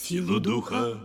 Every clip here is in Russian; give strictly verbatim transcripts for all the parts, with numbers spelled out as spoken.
силу духа.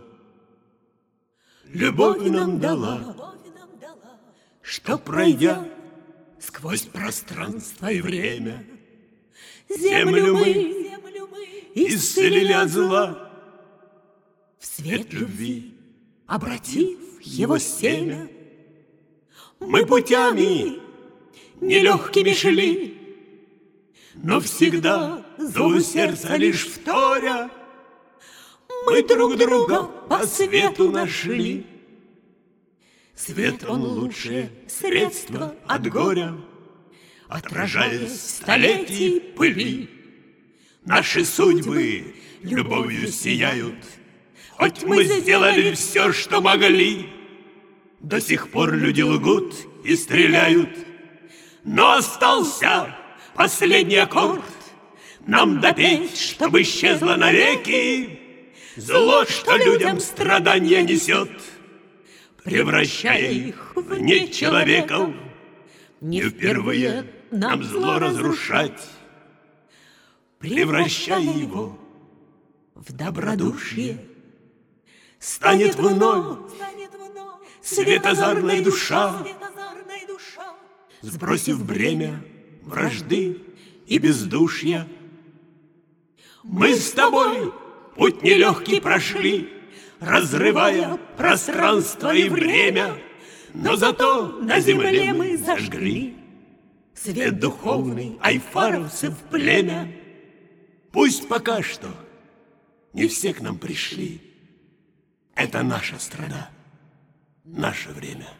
Любовь нам дала, что, пройдя сквозь пространство и время, землю мы исцелили от зла, в свет любви обратив его семя. Мы путями нелегкими шли, но всегда зову сердца лишь вторя. Мы друг друга по свету нашли. Свет он лучшее средство от горя, отражаясь в столетий пыли. Наши судьбы любовью сияют, хоть мы сделали все, что могли. До сих пор люди лгут и стреляют, но остался последний аккорд. Нам допеть, чтобы исчезло навеки зло, что людям страдания несет, превращая их в нечеловеков. Не впервые нам зло разрушать, превращая его в добродушие. Станет вновь светозарная душа, сбросив бремя вражды и бездушья. Мы с тобой путь нелегкий прошли, разрывая пространство и время, но зато на земле мы зажгли свет духовный айфаровцев племя. Пусть пока что не все к нам пришли, это наша страна, наше время.